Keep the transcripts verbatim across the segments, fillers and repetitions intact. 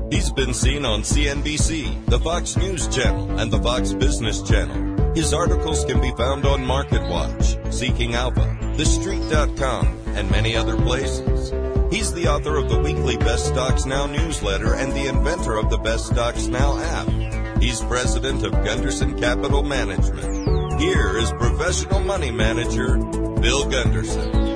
He's been seen on C N B C, the Fox News Channel, and the Fox Business Channel. His articles can be found on MarketWatch, Seeking Alpha, The Street dot com, and many other places. He's the author of the weekly Best Stocks Now newsletter and the inventor of the Best Stocks Now app. He's president of Gunderson Capital Management. Here is professional money manager, Bill Gunderson.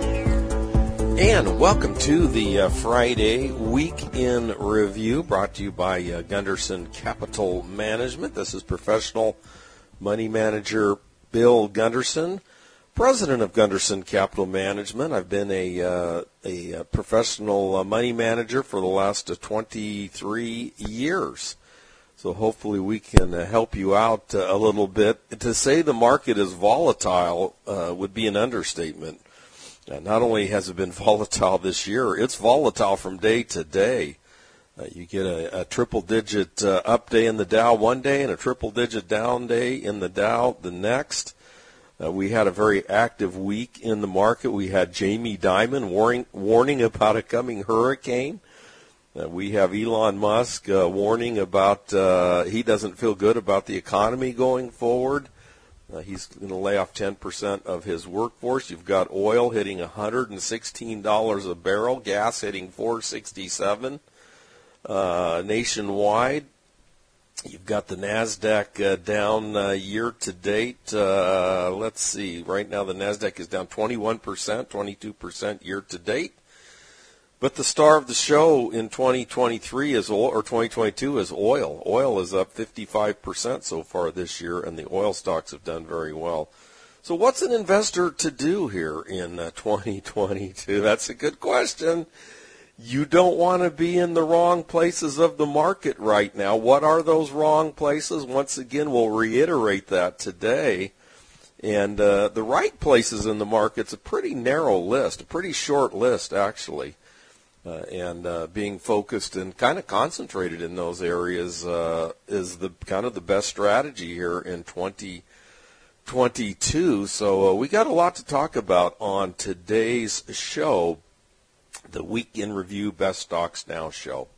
And welcome to the uh, Friday Week in Review, brought to you by uh, Gunderson Capital Management. This is professional money manager Bill Gunderson, president of Gunderson Capital Management. I've been a, uh, a, a professional uh, money manager for the last uh, twenty-three years. So hopefully we can uh, help you out uh, a little bit. To say the market is volatile uh, would be an understatement. Uh, not only has it been volatile this year, it's volatile from day to day. Uh, you get a, a triple-digit uh, up day in the Dow one day and a triple-digit down day in the Dow the next. Uh, we had a very active week in the market. We had Jamie Dimon warning, warning about a coming hurricane. Uh, we have Elon Musk uh, warning about uh, he doesn't feel good about the economy going forward. Uh, he's going to lay off ten percent of his workforce. You've got oil hitting one hundred sixteen dollars a barrel, gas hitting four dollars and sixty-seven cents uh, nationwide. You've got the NASDAQ uh, down uh, year to date. Uh, let's see. Right now the NASDAQ is down twenty-one percent, twenty-two percent year to date. But the star of the show in twenty twenty-three is oil, or twenty twenty-two is oil. Oil is up fifty-five percent so far this year, and the oil stocks have done very well. So what's an investor to do here in uh, twenty twenty-two? That's a good question. You don't want to be in the wrong places of the market right now. What are those wrong places? Once again, we'll reiterate that today. And uh, the right places in the market's a pretty narrow list, a pretty short list, actually. Uh, and uh, being focused and kind of concentrated in those areas uh, is the kind of the best strategy here in twenty twenty-two. So uh, we got a lot to talk about on today's show, the Week in Review Best Stocks Now show.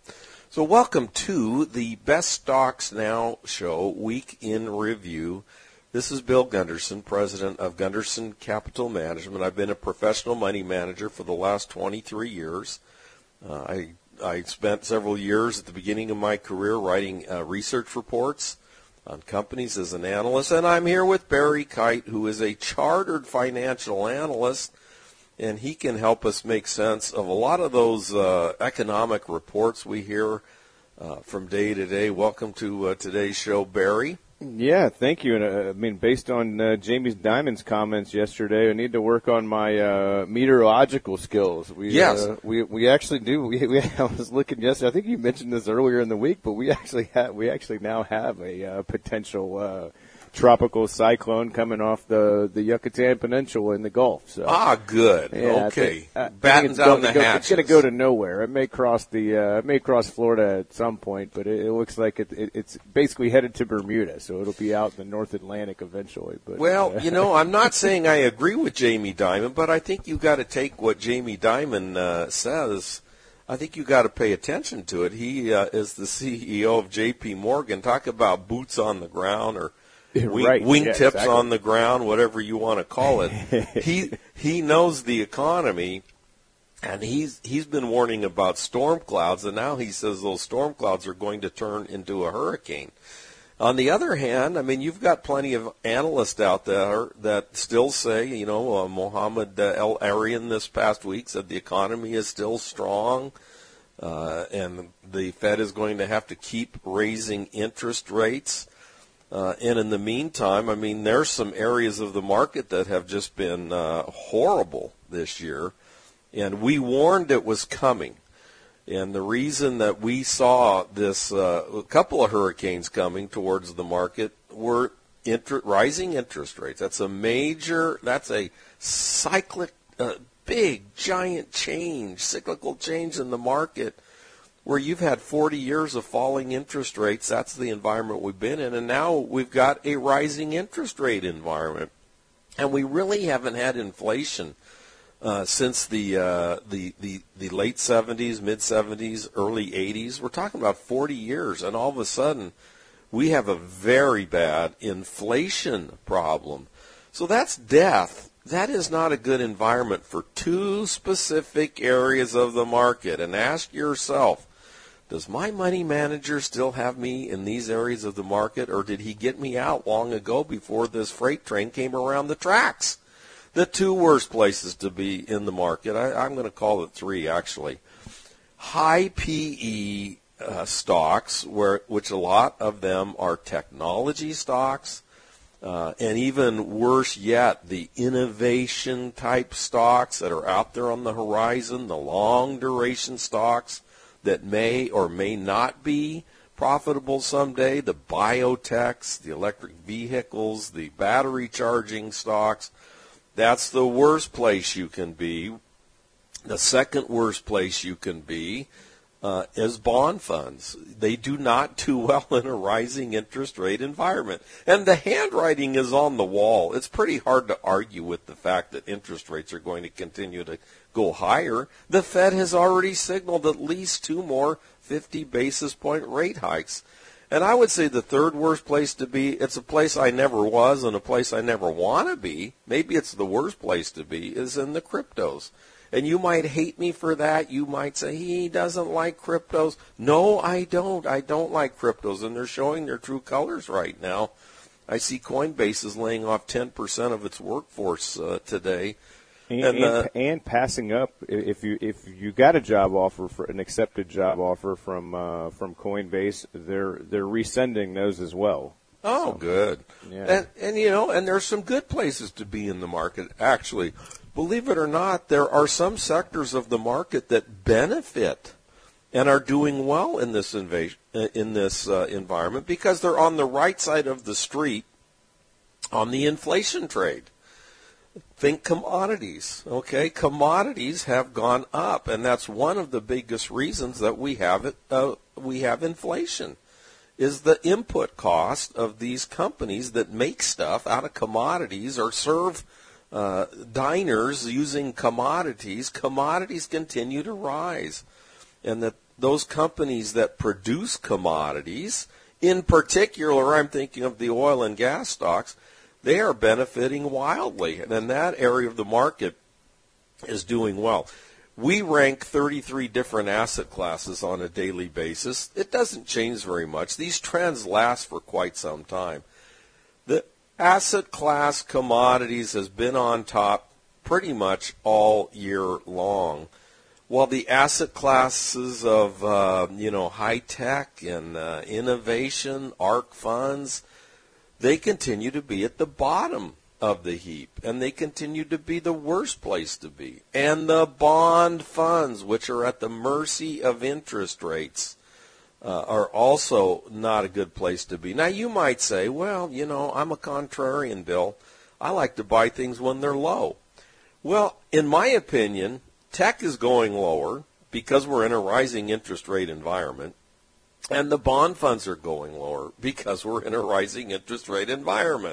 So welcome to the Best Stocks Now show, Week in Review. This is Bill Gunderson, president of Gunderson Capital Management. I've been a professional money manager for the last twenty-three years. Uh, I I spent several years at the beginning of my career writing uh, research reports on companies as an analyst, and I'm here with Barry Kite, who is a chartered financial analyst, and he can help us make sense of a lot of those uh, economic reports we hear uh, from day to day. Welcome to uh, today's show, Barry. Yeah, thank you. And uh, I mean, based on uh, Jamie Dimon's comments yesterday, I need to work on my uh, meteorological skills. We, yes, uh, we we actually do. We, we I was looking yesterday. I think you mentioned this earlier in the week, but we actually have we actually now have a uh, potential uh, tropical cyclone coming off the, the Yucatan Peninsula in the Gulf. So, ah, good. yeah, okay, I think, I batten think down the go, hatches. It's going to go to nowhere. It may cross the uh, it may cross Florida at some point, but it, it looks like it, it, it's basically headed to Bermuda, so it'll be out in the North Atlantic eventually. But well, uh, you know, I'm not saying I agree with Jamie Dimon, but I think you got to take what Jamie Dimon uh, says. I think you got to pay attention to it. He uh, is the C E O of J P Morgan. Talk about boots on the ground or wing, right. wingtips yeah, exactly. on the ground, whatever you want to call it. he he knows the economy, and he's he's been warning about storm clouds, and now he says those storm clouds are going to turn into a hurricane. On the other hand, I mean, you've got plenty of analysts out there that still say, you know, uh, Mohammed uh, El Arian this past week said the economy is still strong, uh, and the Fed is going to have to keep raising interest rates. Uh, and in the meantime, I mean, there's some areas of the market that have just been uh, horrible this year, and we warned it was coming. And the reason that we saw this, uh, a couple of hurricanes coming towards the market were inter- rising interest rates. That's a major, that's a cyclic, uh, big, giant change, cyclical change in the market where you've had forty years of falling interest rates. That's the environment we've been in. And now we've got a rising interest rate environment. And we really haven't had inflation uh, since the, uh, the the the late seventies, mid seventies, early eighties. We're talking about forty years, and all of a sudden, we have a very bad inflation problem. So that's death. That is not a good environment for two specific areas of the market. And ask yourself, does my money manager still have me in these areas of the market, or did he get me out long ago before this freight train came around the tracks? The two worst places to be in the market, I, I'm going to call it three actually. High P E uh, stocks, where which a lot of them are technology stocks, uh, and even worse yet, the innovation type stocks that are out there on the horizon, the long duration stocks that may or may not be profitable someday, the biotechs, the electric vehicles, the battery charging stocks. That's the worst place you can be. The second worst place you can be uh, is bond funds. They do not do well in a rising interest rate environment. And the handwriting is on the wall. It's pretty hard to argue with the fact that interest rates are going to continue to go higher. The Fed has already signaled at least two more fifty basis point rate hikes. And I would say the third worst place to be, it's a place I never was and a place I never want to be, maybe it's the worst place to be, is in the cryptos. And you might hate me for that. You might say, he doesn't like cryptos. No, I don't. I don't like cryptos, and they're showing their true colors right now. I see Coinbase is laying off ten percent of its workforce uh, today. And, and, uh, and, and passing up if you if you got a job offer for an accepted job offer from uh, from Coinbase, they're they're resending those as well. Oh, so, good. Yeah. And and you know, and there's some good places to be in the market. Actually, believe it or not, there are some sectors of the market that benefit and are doing well in this invasion, in this uh, environment because they're on the right side of the street on the inflation trade. Think commodities, okay? Commodities have gone up, and that's one of the biggest reasons that we have it. Uh, we have inflation, is the input cost of these companies that make stuff out of commodities or serve uh, diners using commodities. Commodities continue to rise, and that those companies that produce commodities, in particular, I'm thinking of the oil and gas stocks. They are benefiting wildly, and in that area of the market is doing well. We rank thirty-three different asset classes on a daily basis. It doesn't change very much. These trends last for quite some time. The asset class commodities has been on top pretty much all year long, while the asset classes of uh, you know high tech and uh, innovation, ARK funds, they continue to be at the bottom of the heap, and they continue to be the worst place to be. And the bond funds, which are at the mercy of interest rates, uh, are also not a good place to be. Now, you might say, well, you know, I'm a contrarian, Bill. I like to buy things when they're low. Well, in my opinion, tech is going lower because we're in a rising interest rate environment. And the bond funds are going lower because we're in a rising interest rate environment.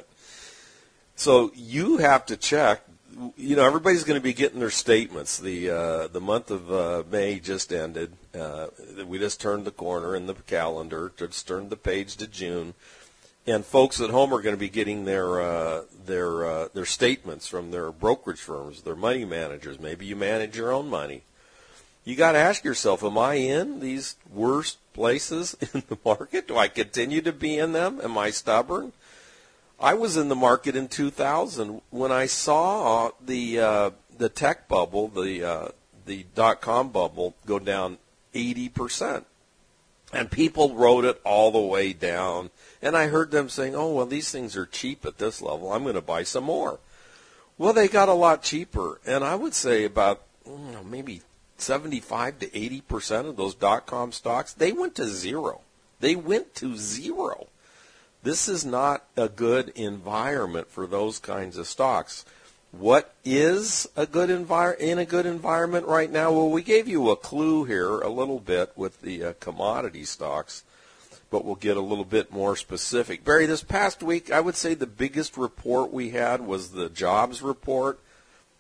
So you have to check. You know, everybody's going to be getting their statements. The uh, the month of uh, May just ended. Uh, we just turned the corner in the calendar. Just turned the page to June. And folks at home are going to be getting their uh, their uh, their statements from their brokerage firms, their money managers. Maybe you manage your own money. You got to ask yourself, am I in these worst places in the market? Do I continue to be in them? Am I stubborn? I was in the market in two thousand when I saw the uh, the tech bubble, the uh, the dot-com bubble, go down eighty percent. And people wrote it all the way down. And I heard them saying, oh, well, these things are cheap at this level. I'm going to buy some more. Well, they got a lot cheaper. And I would say about you know, maybe seventy-five to eighty percent of those dot-com stocks, they went to zero. They went to zero. This is not a good environment for those kinds of stocks. What is a good envir- in a good environment right now? Well, we gave you a clue here a little bit with the uh, commodity stocks, but we'll get a little bit more specific. Barry, this past week, I would say the biggest report we had was the jobs report.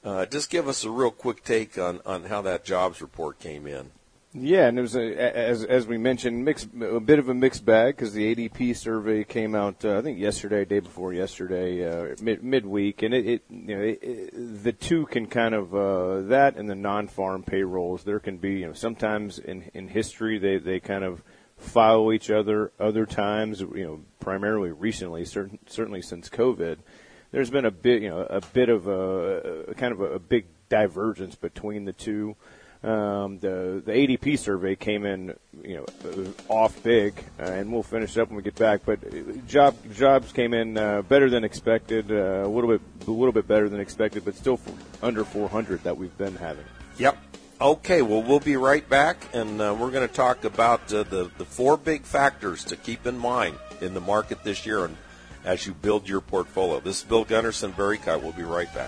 Uh, just give us a real quick take on, on how that jobs report came in. Yeah, and it was, a, as as we mentioned, mixed, a bit of a mixed bag because the A D P survey came out, uh, I think, yesterday, day before yesterday, uh, mid, midweek, and it, it you know, it, it, the two can kind of uh, that and the non-farm payrolls. There can be, you know, sometimes in in history they they kind of follow each other. Other times, you know, primarily recently, certain, certainly since COVID, there's been a bit, you know, a bit of a, a kind of a, a big divergence between the two. Um, the the A D P survey came in, you know, off big, uh, and we'll finish up when we get back. But job jobs came in uh, better than expected, uh, a little bit a little bit better than expected, but still under four hundred that we've been having. Yep. Okay. Well, we'll be right back, and uh, we're going to talk about uh, the the four big factors to keep in mind in the market this year, and as you build your portfolio. This is Bill Gunderson, Barry Kite. We'll be right back.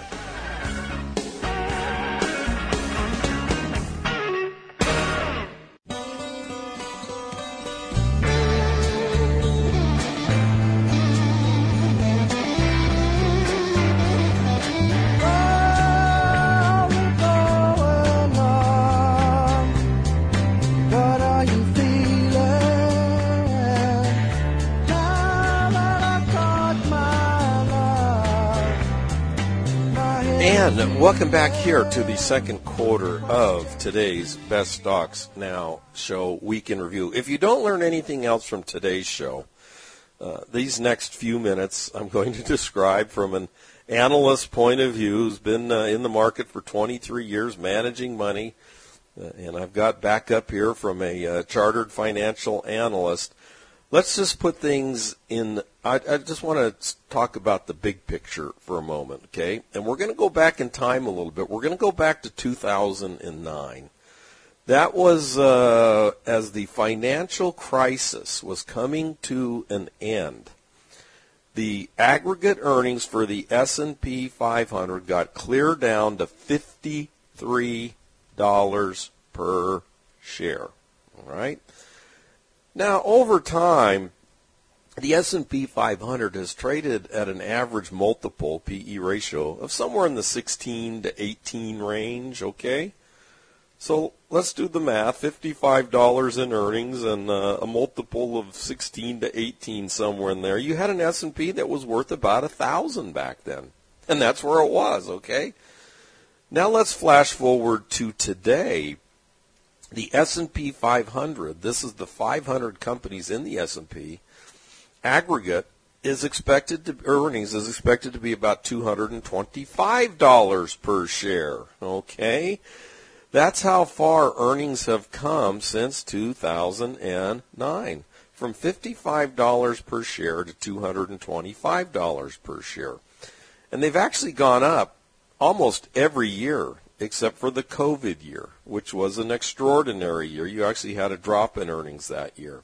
And welcome back here to the second quarter of today's Best Stocks Now show, Week in Review. If you don't learn anything else from today's show, uh, these next few minutes I'm going to describe from an analyst point of view who's been uh, in the market for twenty-three years managing money. Uh, and I've got backup here from a uh, chartered financial analyst. Let's just put things in, I, I just want to talk about the big picture for a moment, okay? And we're going to go back in time a little bit. We're going to go back to two thousand nine. That was uh, as the financial crisis was coming to an end. The aggregate earnings for the S and P five hundred got clear down to fifty-three dollars per share, all right? Now, over time, the S and P five hundred has traded at an average multiple P E ratio of somewhere in the sixteen to eighteen range, okay? So let's do the math, fifty-five dollars in earnings and uh, a multiple of sixteen to eighteen somewhere in there. You had an S and P that was worth about one thousand back then, and that's where it was, okay? Now let's flash forward to today. The S and P five hundred, this is the five hundred companies in the S and P, aggregate is expected to, earnings is expected to be about two hundred twenty-five dollars per share, okay? That's how far earnings have come since two thousand nine, from fifty-five dollars per share to two hundred twenty-five dollars per share. And they've actually gone up almost every year, except for the COVID year, which was an extraordinary year. You actually had a drop in earnings that year.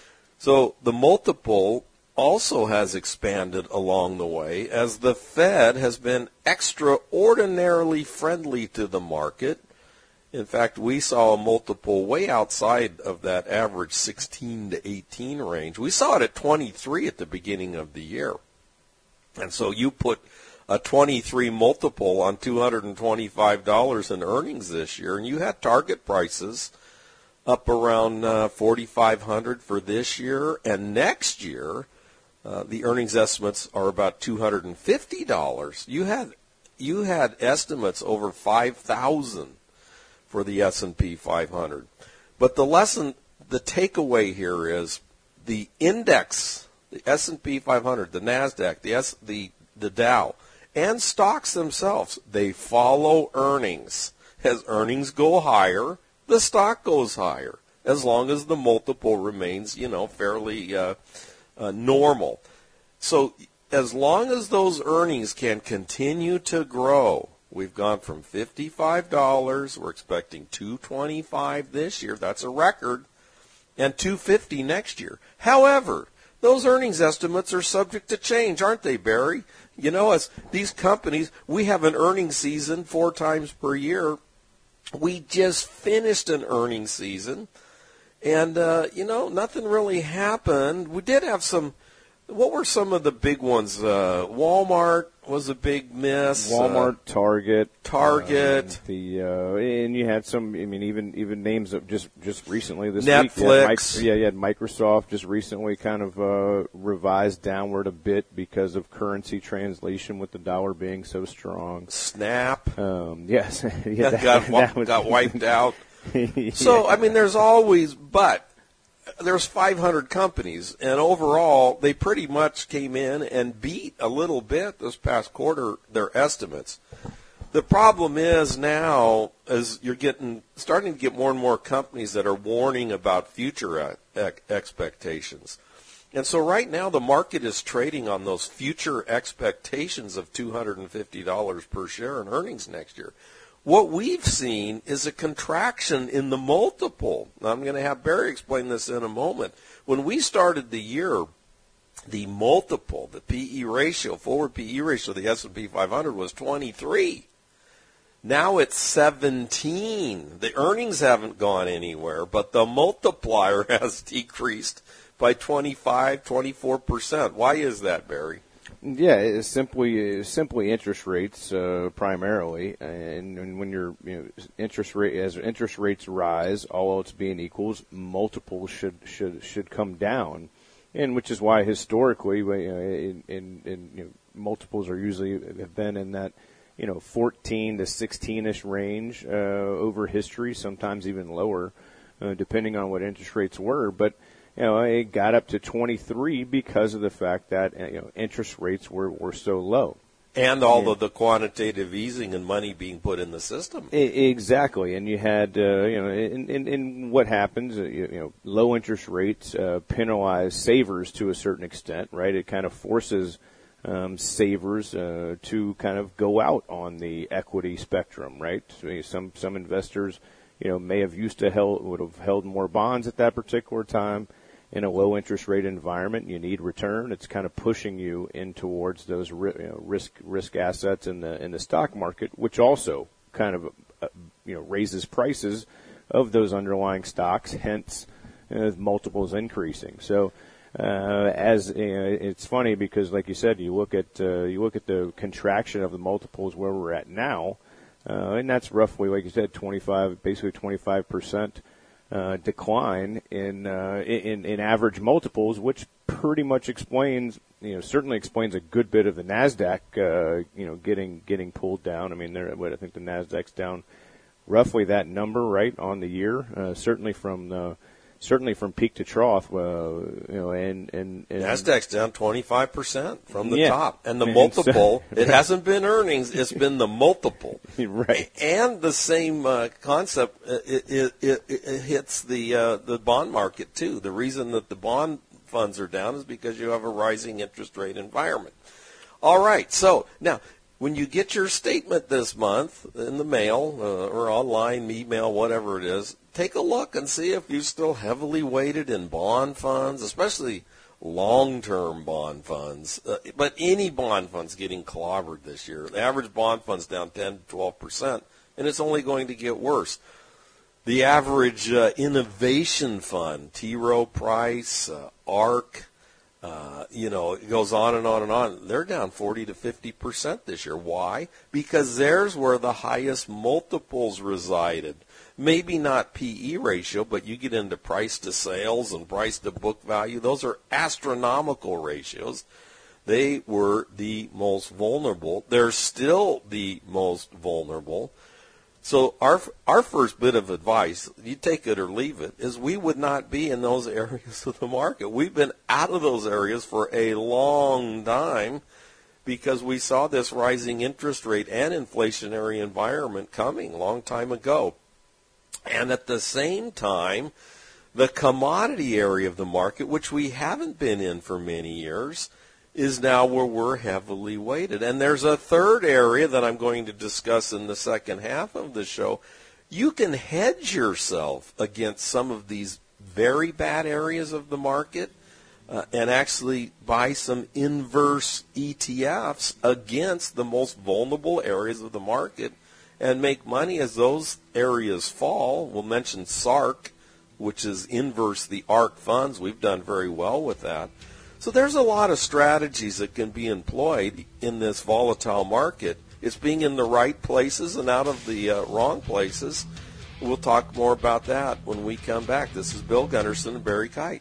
So the multiple also has expanded along the way as the Fed has been extraordinarily friendly to the market. In fact, we saw a multiple way outside of that average sixteen to eighteen range. We saw it at twenty-three at the beginning of the year. And so you put a twenty-three multiple on two hundred twenty-five dollars in earnings this year, and you had target prices up around uh, forty-five hundred dollars for this year, and next year uh, the earnings estimates are about two hundred fifty dollars. You had you had estimates over five thousand dollars for the S and P five hundred. But the lesson, the takeaway here is the index, the S and P five hundred, the NASDAQ, the S, the the Dow, and stocks themselves, they follow earnings. As earnings go higher, the stock goes higher, as long as the multiple remains, you know, fairly uh, uh, normal. So as long as those earnings can continue to grow, we've gone from fifty-five dollars, we're expecting two hundred twenty-five dollars this year, that's a record, and two hundred fifty dollars next year. However, those earnings estimates are subject to change, aren't they, Barry? You know, as these companies, we have an earnings season four times per year. We just finished an earnings season, and, uh, you know, nothing really happened. We did have some What were some of the big ones? Uh, Walmart was a big miss. Walmart, uh, Target, Target. Um, the uh, and you had some. I mean, even even names of just just recently this Netflix. week. You had Mike, yeah, you had Microsoft just recently kind of uh, revised downward a bit because of currency translation with the dollar being so strong. Snap. Um, yes, yeah, that, got, that was, got wiped out. yeah. So I mean, there's always but. There's five hundred companies, and overall, they pretty much came in and beat a little bit this past quarter their estimates. The problem is now, as you're getting starting to get more and more companies that are warning about future expectations. And so right now, the market is trading on those future expectations of two hundred fifty dollars per share in earnings next year. What we've seen is a contraction in the multiple. Now, I'm going to have Barry explain this in a moment. When we started the year, the multiple, the P E ratio, forward P E ratio of the S and P five hundred was twenty-three. Now it's seventeen. The earnings haven't gone anywhere, but the multiplier has decreased by twenty-five, twenty-four percent. Why is that, Barry? Yeah, it's simply it's simply interest rates uh, primarily, and, and when you're you know interest rate as interest rates rise, all else being equals, multiples should should should come down, and which is why historically, you know, in, in, in you know, multiples are usually have been in that you know fourteen to sixteen-ish range uh, over history, sometimes even lower, uh, depending on what interest rates were, but. You know, it got up to twenty-three because of the fact that you know interest rates were, were so low, and all yeah. of the quantitative easing and money being put in the system. Exactly, and you had uh, you know, in, in, in what happens, uh, you, you know, low interest rates uh, penalize savers to a certain extent, right? It kind of forces um, savers uh, to kind of go out on the equity spectrum, right? So some some investors, you know, may have used to held would have held more bonds at that particular time. In a low interest rate environment, you need return. It's kind of pushing you in towards those you know, risk risk assets in the in the stock market, which also kind of uh, you know raises prices of those underlying stocks. Hence, uh, multiples increasing. So, uh, as you know, it's funny because, like you said, you look at uh, you look at the contraction of the multiples where we're at now, uh, and that's roughly, like you said, twenty-five, basically twenty-five percent. Uh, decline in, uh, in in average multiples, which pretty much explains, you know, certainly explains a good bit of the Nasdaq, uh, you know, getting getting pulled down. I mean, there, what I think the Nasdaq's down roughly that number, right, on the year. Uh, certainly from the, certainly from peak to trough, uh, you know, and, and, and Nasdaq's down twenty-five percent from the yeah. top, and the and multiple. So, it hasn't been earnings; it's been the multiple, right? And the same uh, concept it, it, it, it hits the uh, the bond market too. The reason that the bond funds are down is because you have a rising interest rate environment. All right, so now. When you get your statement this month in the mail uh, or online, email, whatever it is, take a look and see if you're still heavily weighted in bond funds, especially long-term bond funds. Uh, but any bond fund's getting clobbered this year. The average bond fund's down ten to twelve percent, and it's only going to get worse. The average uh, innovation fund, T. Rowe Price, uh, ARK, Uh, you know, it goes on and on and on. They're down forty to fifty percent this year. Why? Because there's where the highest multiples resided. Maybe not P E ratio, but you get into price to sales and price to book value. Those are astronomical ratios. They were the most vulnerable. They're still the most vulnerable. So our our first bit of advice, you take it or leave it, is we would not be in those areas of the market. We've been out of those areas for a long time because we saw this rising interest rate and inflationary environment coming a long time ago. And at the same time, the commodity area of the market, which we haven't been in for many years, is now where we're heavily weighted. And there's a third area that I'm going to discuss in the second half of the show. You can hedge yourself against some of these very bad areas of the market uh, and actually buy some inverse E T Fs against the most vulnerable areas of the market and make money as those areas fall. We'll mention S A R K, which is inverse the ARK funds. We've done very well with that. So there's a lot of strategies that can be employed in this volatile market. It's being in the right places and out of the uh, wrong places. We'll talk more about that when we come back. This is Bill Gunderson and Barry Kite.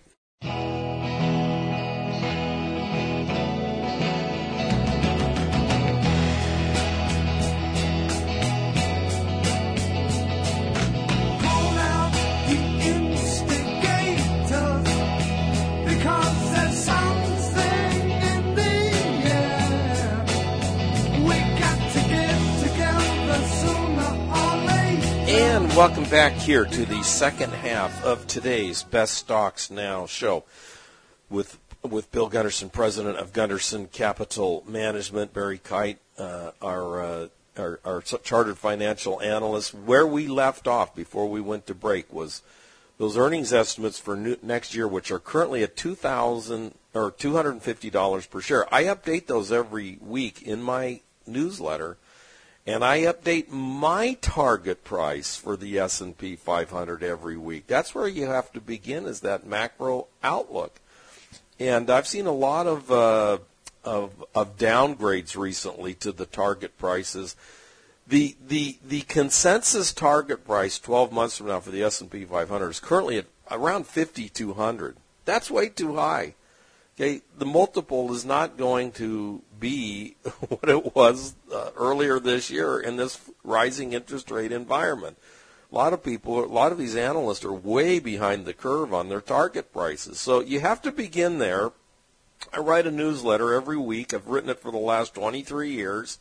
And welcome back here to the second half of today's Best Stocks Now show with with Bill Gunderson, president of Gunderson Capital Management, Barry Kite, uh, our, uh, our our chartered financial analyst. Where we left off before we went to break was those earnings estimates for new, next year, which are currently at two thousand or two hundred fifty dollars per share. I update those every week in my newsletter. And I update my target price for the S and P five hundred every week. That's where you have to begin, is that macro outlook. And I've seen a lot of, uh, of of downgrades recently to the target prices. The the the consensus target price twelve months from now for the S and P five hundred is currently at around fifty-two hundred. That's way too high. Okay, the multiple is not going to be what it was uh, earlier this year in this rising interest rate environment. A lot of people, a lot of these analysts are way behind the curve on their target prices. So you have to begin there. I write a newsletter every week. I've written it for the last twenty-three years.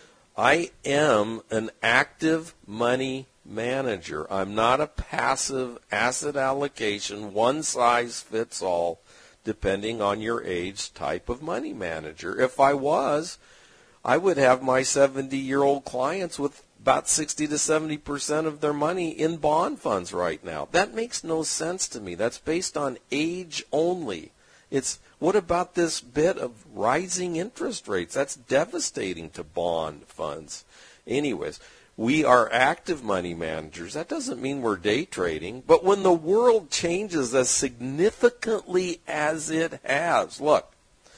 I am an active money manager. I'm not a passive asset allocation, one size fits all, depending on your age, type of money manager. If I was, I would have my seventy-year-old clients with about sixty to seventy percent of their money in bond funds right now. That makes no sense to me. That's based on age only. It's what about this bit of rising interest rates? That's devastating to bond funds. Anyways, we are active money managers. That doesn't mean we're day trading. But when the world changes as significantly as it has, look,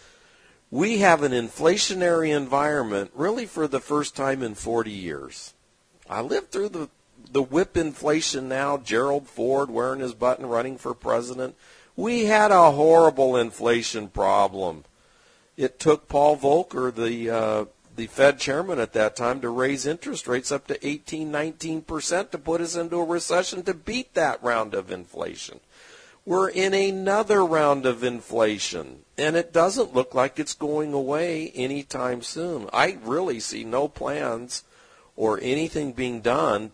we have an inflationary environment really for the first time in forty years. I lived through the, the whip inflation now, Gerald Ford wearing his button running for president. We had a horrible inflation problem. It took Paul Volcker, the uh, the Fed chairman at that time, to raise interest rates up to eighteen, nineteen percent to put us into a recession to beat that round of inflation. We're in another round of inflation, and it doesn't look like it's going away anytime soon. I really see no plans or anything being done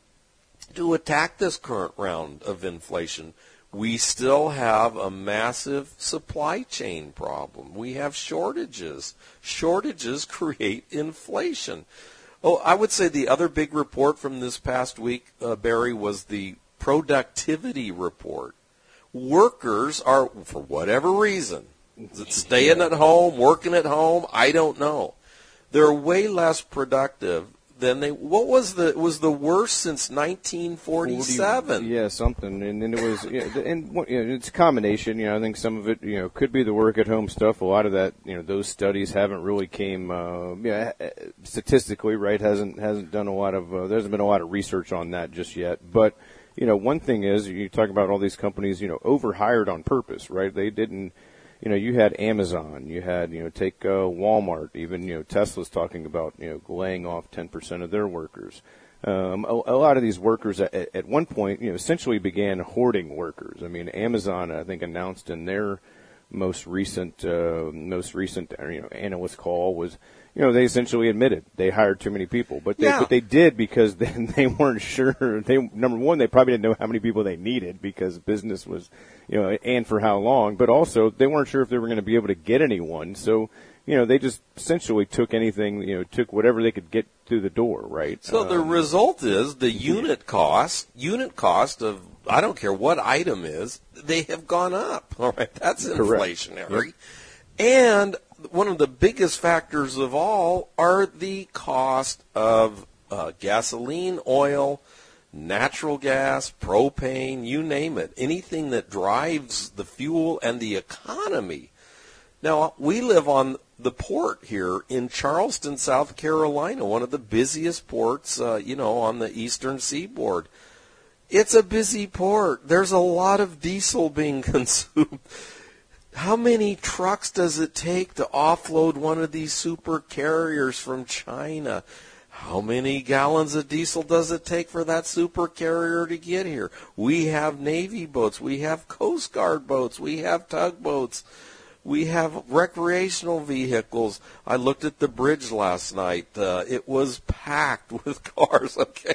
to attack this current round of inflation. We still have a massive supply chain problem. We have shortages. Shortages create inflation. Oh, I would say the other big report from this past week, uh, Barry, was the productivity report. Workers are, for whatever reason, staying at home, working at home, I don't know. They're way less productive than they. What was the? It was the worst since nineteen forty-seven. forty, yeah, something, and then it was, you know, and you know, it's a combination. You know, I think some of it, you know, could be the work at home stuff. A lot of that, you know, those studies haven't really came, uh, yeah, statistically, right? Hasn't hasn't done a lot of. Uh, there hasn't been a lot of research on that just yet, but. You know, one thing is, you talk about all these companies, you know, overhired on purpose, right? They didn't, you know, you had Amazon, you had, you know, take uh, Walmart, even, you know, Tesla's talking about, you know, laying off ten percent of their workers. Um, a, a lot of these workers at, at one point, you know, essentially began hoarding workers. I mean, Amazon, I think, announced in their most recent, uh, most recent, you know, analyst call was, you know, they essentially admitted they hired too many people, but they, yeah. but they did because then they weren't sure. They, number one, they probably didn't know how many people they needed because business was, you know, and for how long, but also they weren't sure if they were going to be able to get anyone. So, you know, they just essentially took anything, you know, took whatever they could get through the door, right? So um, the result is the unit cost, unit cost of, I don't care what item is, they have gone up. All right, that's inflationary. Yep. And one of the biggest factors of all are the cost of uh, gasoline, oil, natural gas, propane, you name it. Anything that drives the fuel and the economy. Now, we live on the port here in Charleston, South Carolina, one of the busiest ports, uh, you know, on the eastern seaboard. It's a busy port. There's a lot of diesel being consumed. How many trucks does it take to offload one of these super carriers from China? How many gallons of diesel does it take for that super carrier to get here? We have Navy boats. We have Coast Guard boats. We have tugboats. We have recreational vehicles. I looked at the bridge last night. Uh, it was packed with cars. Okay.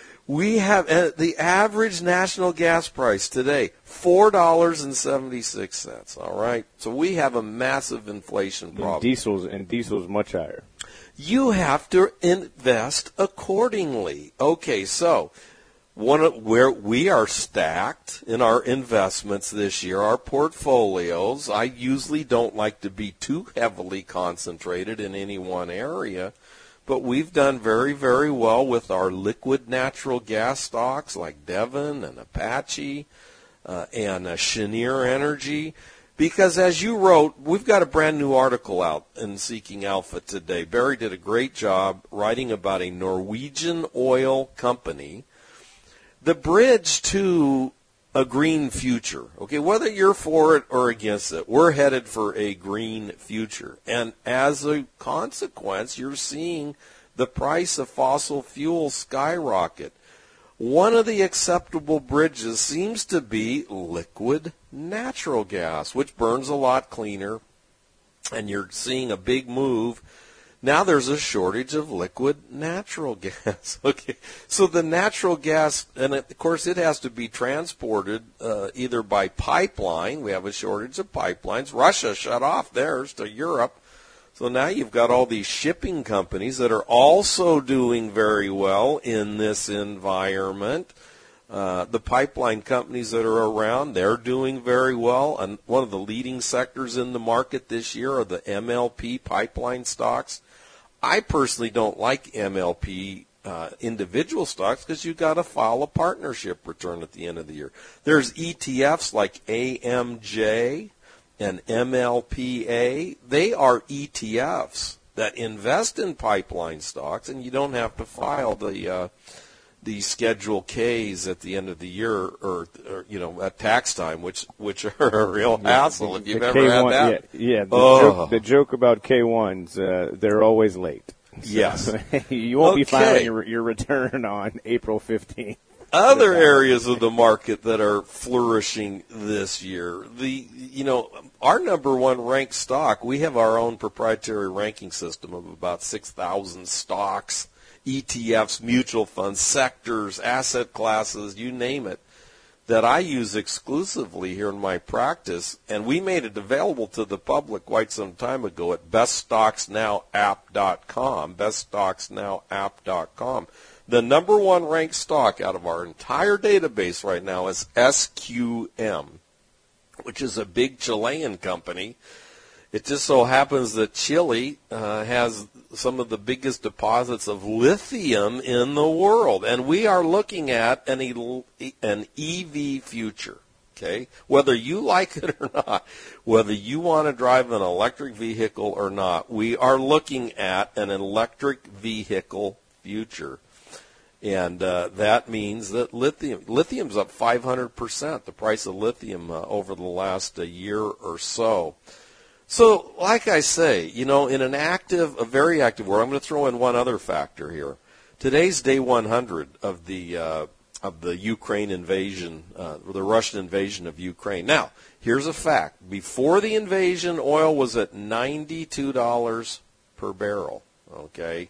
We have uh, the average national gas price today, four dollars and seventy-six cents. All right. So we have a massive inflation problem. And diesel's, and diesel's much higher. You have to invest accordingly. Okay, so one of, where we are stacked in our investments this year, our portfolios, I usually don't like to be too heavily concentrated in any one area, but we've done very, very well with our liquid natural gas stocks like Devon and Apache uh, and uh, Cheniere Energy. Because as you wrote, we've got a brand new article out in Seeking Alpha today. Barry did a great job writing about a Norwegian oil company, the bridge to a green future. Okay, whether you're for it or against it, we're headed for a green future. And as a consequence, you're seeing the price of fossil fuels skyrocket. One of the acceptable bridges seems to be liquid natural gas, which burns a lot cleaner, and you're seeing a big move. Now there's a shortage of liquid natural gas. Okay, so the natural gas, and of course it has to be transported uh, either by pipeline. We have a shortage of pipelines. Russia shut off theirs to Europe. So now you've got all these shipping companies that are also doing very well in this environment. Uh, the pipeline companies that are around, they're doing very well. And one of the leading sectors in the market this year are the M L P pipeline stocks. I personally don't like M L P uh, individual stocks because you've got to file a partnership return at the end of the year. There's E T Fs like A M J and M L P A. They are E T Fs that invest in pipeline stocks, and you don't have to file the uh, the Schedule Ks at the end of the year, or, or you know, at tax time, which which are a real yeah, hassle the, if you've the ever K one, had that. Yeah, yeah the, oh. joke, the joke about K ones, uh, they're always late. So yes. You won't okay. be filing your, your return on April fifteenth. Other areas of the market that are flourishing this year, the you know, our number one ranked stock, we have our own proprietary ranking system of about six thousand stocks, E T Fs, mutual funds, sectors, asset classes, you name it, that I use exclusively here in my practice, and we made it available to the public quite some time ago at best stocks now app dot com, best stocks now app dot com. The number one ranked stock out of our entire database right now is S Q M, which is a big Chilean company. It just so happens that Chile uh, has some of the biggest deposits of lithium in the world, and we are looking at an, an E V future. Okay, whether you like it or not, whether you want to drive an electric vehicle or not, we are looking at an electric vehicle future. And uh, that means that lithium, lithium's up five hundred percent, the price of lithium uh, over the last uh, year or so. So, like I say, you know, in an active, a very active world, I'm going to throw in one other factor here. Today's day one hundred of the uh, of the Ukraine invasion, uh, the Russian invasion of Ukraine. Now, here's a fact. Before the invasion, oil was at ninety-two dollars per barrel, okay?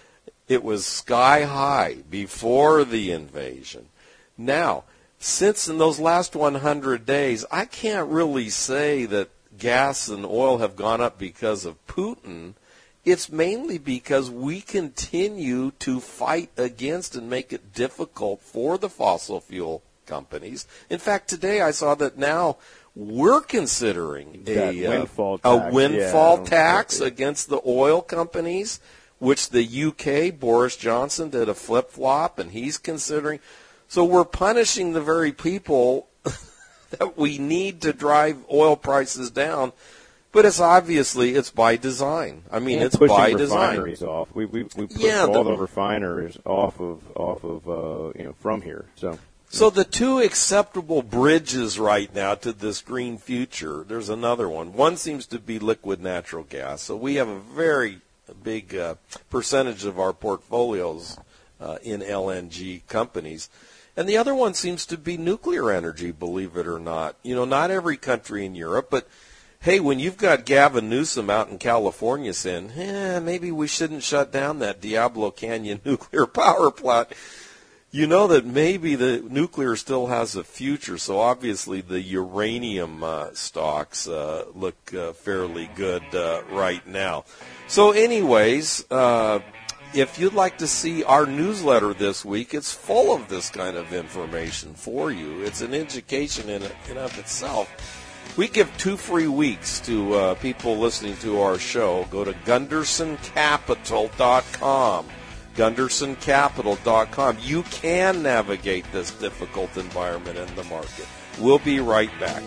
It was sky high before the invasion. Now, since in those last one hundred days, I can't really say that gas and oil have gone up because of Putin. It's mainly because we continue to fight against and make it difficult for the fossil fuel companies. In fact, today I saw that now we're considering a windfall uh, tax, a windfall yeah, tax yeah. against the oil companies, which the U K, Boris Johnson, did a flip-flop, and he's considering. So we're punishing the very people that we need to drive oil prices down. But it's obviously, it's by design. I mean, and it's pushing by design. refineries off. We we we pushed Yeah, all the- the refineries off of off of uh, you know from here. So So the two acceptable bridges right now to this green future, there's another one. One seems to be liquid natural gas. So we have a very big uh, percentage of our portfolios uh, in L N G companies. And the other one seems to be nuclear energy, believe it or not. You know, not every country in Europe, but hey, when you've got Gavin Newsom out in California saying, eh, maybe we shouldn't shut down that Diablo Canyon nuclear power plant, you know that maybe the nuclear still has a future. So obviously the uranium uh, stocks uh, look uh, fairly good uh, right now. So anyways, uh, if you'd like to see our newsletter this week, it's full of this kind of information for you. It's an education in, in and of itself. We give two free weeks to uh, people listening to our show. Go to Gunderson Capital dot com. Gunderson Capital dot com. You can navigate this difficult environment in the market. We'll be right back.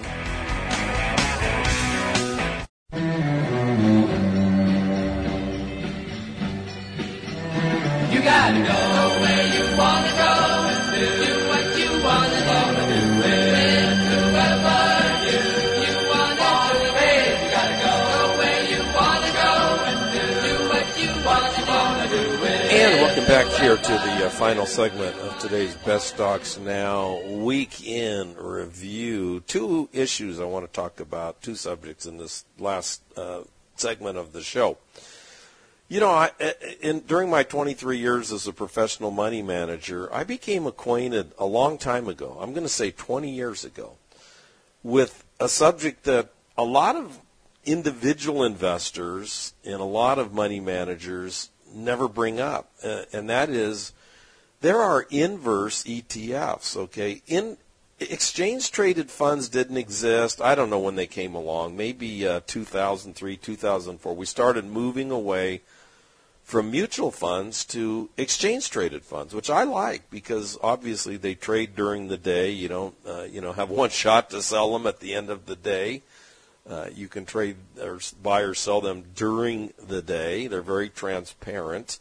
You gotta go where you wanna go and do what you wanna do. With whoever you, you wanna do. Hey, you gotta go where you wanna go and do what you wanna do. And welcome back here to the uh, final segment of today's Best Stocks Now Week in Review. Two issues I want to talk about, two subjects in this last uh, segment of the show. You know, I, in, during my twenty-three years as a professional money manager, I became acquainted a long time ago, I'm going to say twenty years ago, with a subject that a lot of individual investors and a lot of money managers never bring up, uh, and that is there are inverse E T Fs, okay? In exchange-traded funds didn't exist. I don't know when they came along, maybe uh, two thousand three, two thousand four. We started moving away from mutual funds to exchange-traded funds, which I like because obviously they trade during the day. You don't, uh, you know, have one shot to sell them at the end of the day. Uh, you can trade or buy or sell them during the day. They're very transparent.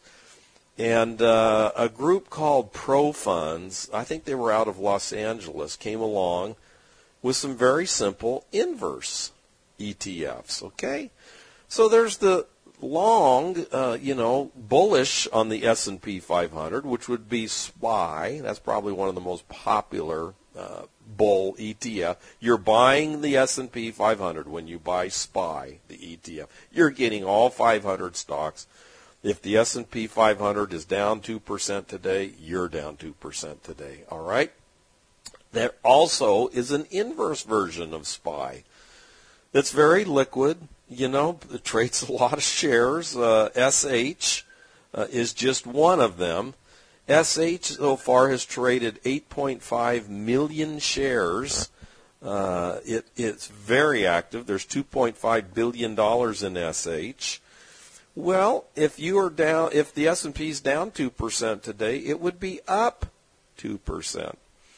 And uh, a group called Pro Funds, I think they were out of Los Angeles, came along with some very simple inverse E T Fs, okay? So there's the long, uh, you know, bullish on the S and P five hundred, which would be S P Y. That's probably one of the most popular uh, bull E T F. You're buying the S and P five hundred when you buy S P Y, the E T F. You're getting all five hundred stocks. If the S and P five hundred is down two percent today, you're down two percent today, all right? There also is an inverse version of S P Y. It's very liquid. You know, it trades a lot of shares. Uh, S H uh, is just one of them. S H so far has traded eight point five million shares. Uh, it, it's very active. There's two point five billion dollars in S H. Well, if you are down, if the S and P is down two percent today, it would be up two percent.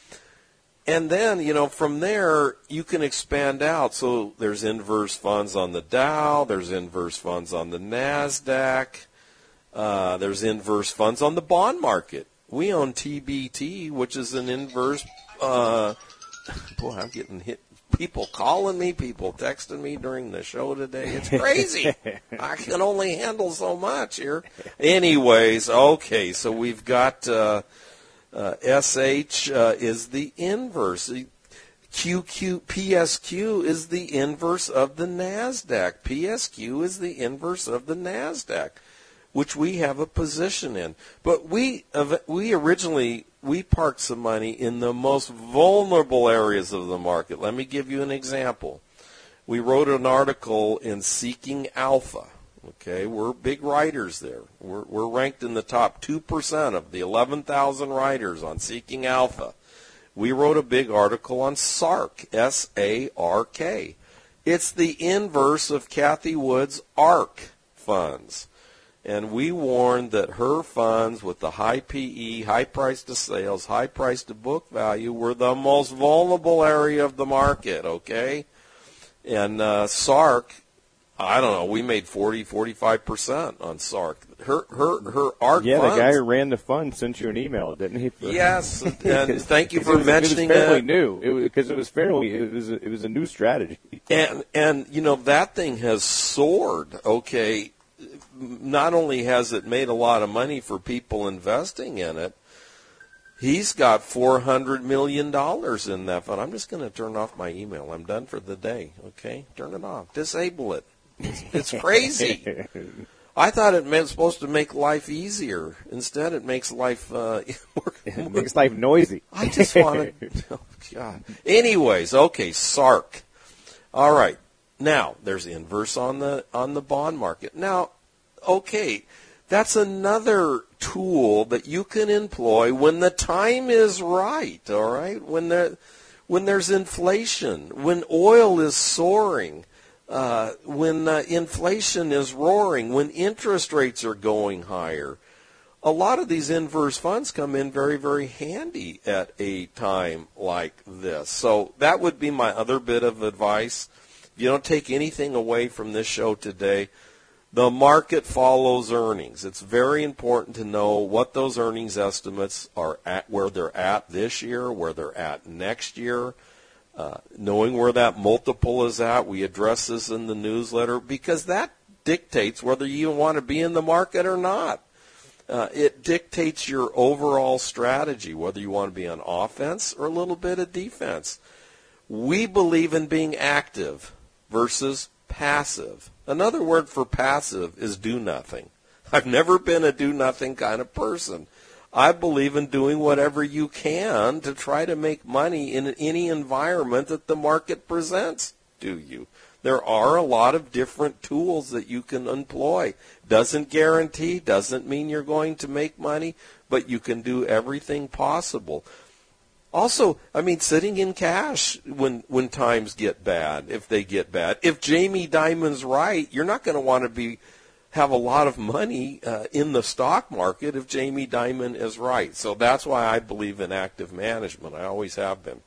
And then, you know, from there, you can expand out. So there's inverse funds on the Dow. There's inverse funds on the NASDAQ. Uh, there's inverse funds on the bond market. We own T B T, which is an inverse. Uh, boy, I'm getting hit. People calling me, people texting me during the show today. It's crazy. I can only handle so much here. Anyways, okay, so we've got... Uh, Uh, S H uh, is the inverse. Q Q, P S Q is the inverse of the NASDAQ. P S Q is the inverse of the NASDAQ, which we have a position in. But we we originally, we parked some money in the most vulnerable areas of the market. Let me give you an example. We wrote an article in Seeking Alpha. Okay, we're big writers there. We're, we're ranked in the top two percent of the eleven thousand writers on Seeking Alpha. We wrote a big article on S A R K, S A R K. It's the inverse of Cathie Wood's ARK funds. And we warned that her funds with the high P E, high price to sales, high price to book value were the most vulnerable area of the market, okay? And uh, S A R K I don't know. We made forty, forty-five percent on S A R C. Her, her, her art Yeah, funds. the guy who ran the fund sent you an email, didn't he? Yes, and thank you for it was, mentioning it was fairly that. new because it, it was fairly it was a, it was a new strategy. And and you know that thing has soared. Okay, not only has it made a lot of money for people investing in it, he's got four hundred million dollars in that fund. I'm just going to turn off my email. I'm done for the day. Okay, turn it off. Disable it. It's, it's crazy. I thought it meant supposed to make life easier. Instead, it makes life uh, it makes life noisy. I just want to. Oh God. Anyways, okay, S A R C. All right. Now there's inverse on the on the bond market. Now, okay, that's another tool that you can employ when the time is right. All right, when there when there's inflation, when oil is soaring. Uh, when uh, inflation is roaring, when interest rates are going higher, a lot of these inverse funds come in very, very handy at a time like this. So that would be my other bit of advice. If you don't take anything away from this show today, the market follows earnings. It's very important to know what those earnings estimates are at, where they're at this year, where they're at next year. Uh, knowing where that multiple is at, we address this in the newsletter because that dictates whether you even want to be in the market or not. Uh, it dictates your overall strategy, whether you want to be on offense or a little bit of defense. We believe in being active versus passive. Another word for passive is do nothing. I've never been a do nothing kind of person. I believe in doing whatever you can to try to make money in any environment that the market presents to you. There are a lot of different tools that you can employ. Doesn't guarantee, doesn't mean you're going to make money, but you can do everything possible. Also, I mean, sitting in cash when, when times get bad, if they get bad. If Jamie Dimon's right, you're not going to want to be have a lot of money uh, in the stock market if Jamie Dimon is right. So that's why I believe in active management. I always have been.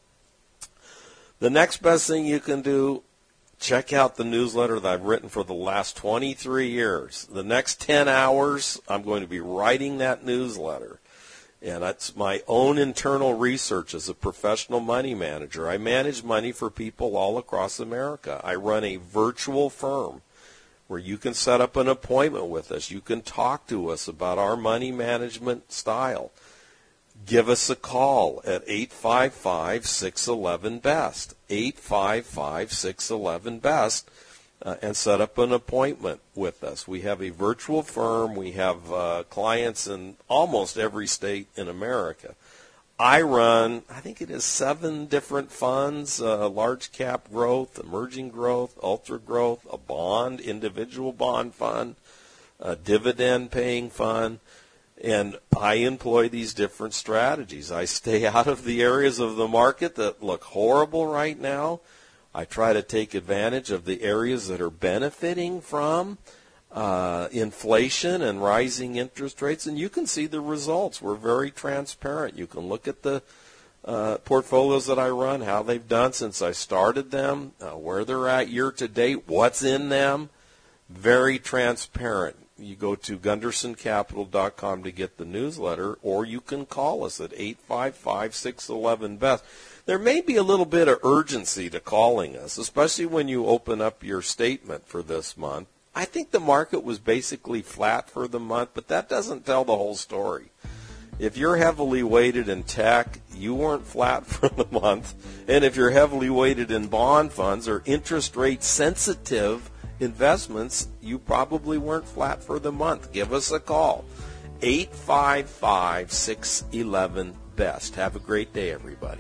The next best thing you can do, check out the newsletter that I've written for the last twenty-three years. The next ten hours, I'm going to be writing that newsletter. And that's my own internal research as a professional money manager. I manage money for people all across America. I run a virtual firm where you can set up an appointment with us. You can talk to us about our money management style. Give us a call at eight five five, six one one, B E S T, eight five five, six one one, B E S T, uh, and set up an appointment with us. We have a virtual firm. We have uh, clients in almost every state in America. I run, I think it is seven different funds, uh, large cap growth, emerging growth, ultra growth, a bond, individual bond fund, a dividend paying fund, and I employ these different strategies. I stay out of the areas of the market that look horrible right now. I try to take advantage of the areas that are benefiting from Uh, inflation and rising interest rates, and you can see the results. We're very transparent. You can look at the uh, portfolios that I run, how they've done since I started them, uh, where they're at year to date, what's in them. Very transparent. You go to gunderson capital dot com to get the newsletter, or you can call us at eight five five, six one one, B E S T. There may be a little bit of urgency to calling us, especially when you open up your statement for this month. I think the market was basically flat for the month, but that doesn't tell the whole story. If you're heavily weighted in tech, you weren't flat for the month. And if you're heavily weighted in bond funds or interest rate sensitive investments, you probably weren't flat for the month. Give us a call. eight five five, six one one, B E S T. Have a great day, everybody.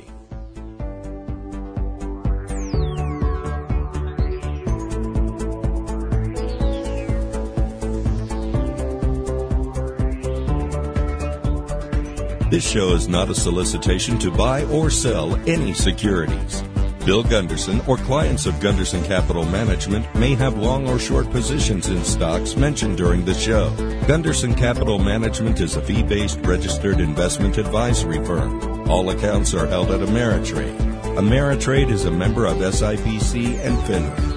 This show is not a solicitation to buy or sell any securities. Bill Gunderson or clients of Gunderson Capital Management may have long or short positions in stocks mentioned during the show. Gunderson Capital Management is a fee-based registered investment advisory firm. All accounts are held at Ameritrade. Ameritrade is a member of S I P C and FINRA.